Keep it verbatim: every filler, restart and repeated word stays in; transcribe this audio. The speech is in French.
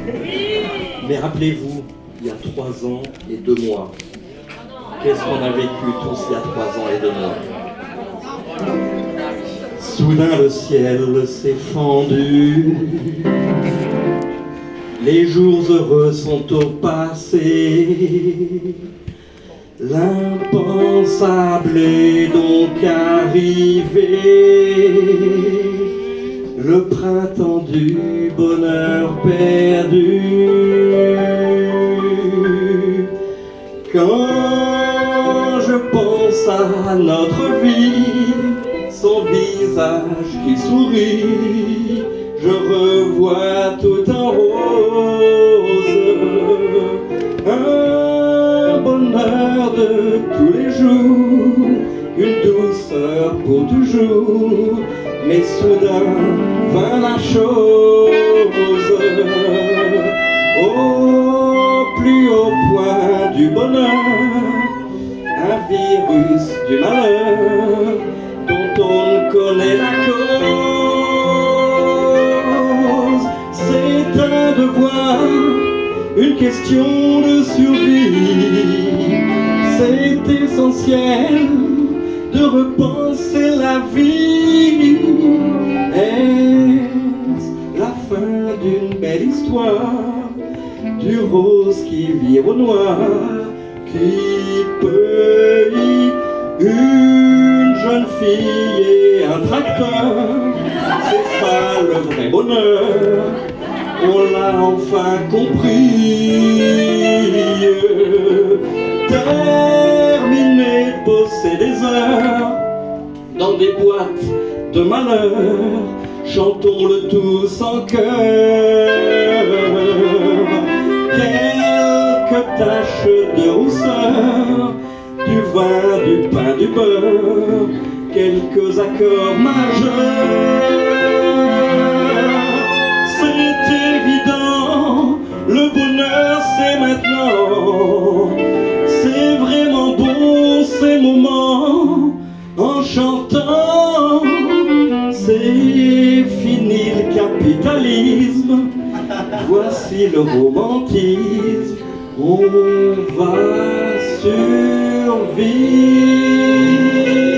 Mais rappelez-vous, il y a trois ans et deux mois, qu'est-ce qu'on a vécu tous il y a trois ans et deux mois? Soudain le ciel s'est fendu, les jours heureux sont au passé, l'impensable est donc arrivé, le printemps du bonheur perdu. Quand je pense à notre vie, son visage qui sourit, je revois tout en rose, un bonheur de tous les jours, une douceur pour toujours, mais soudain vint la chose, au plus haut point du bonheur, un virus du malheur, dont on ne connaît la cause. C'est un devoir, une question de survie. C'est essentiel de repenser la vie. Est-ce la fin d'une belle histoire, du rose qui vire au noir, qui peut y une jeune fille et un tracteur, c'est ça le vrai bonheur, on l'a enfin compris. Terminé de bosser des heures dans des boîtes de malheur, chantons-le tous en chœur. Quelques taches de rousseur, du vin, du pain, du beurre, quelques accords majeurs. C'est évident, le bonheur c'est maintenant. C'est vraiment bon ces moments, en chantant. C'est fini le capitalisme, voici le romantisme. On va survivre.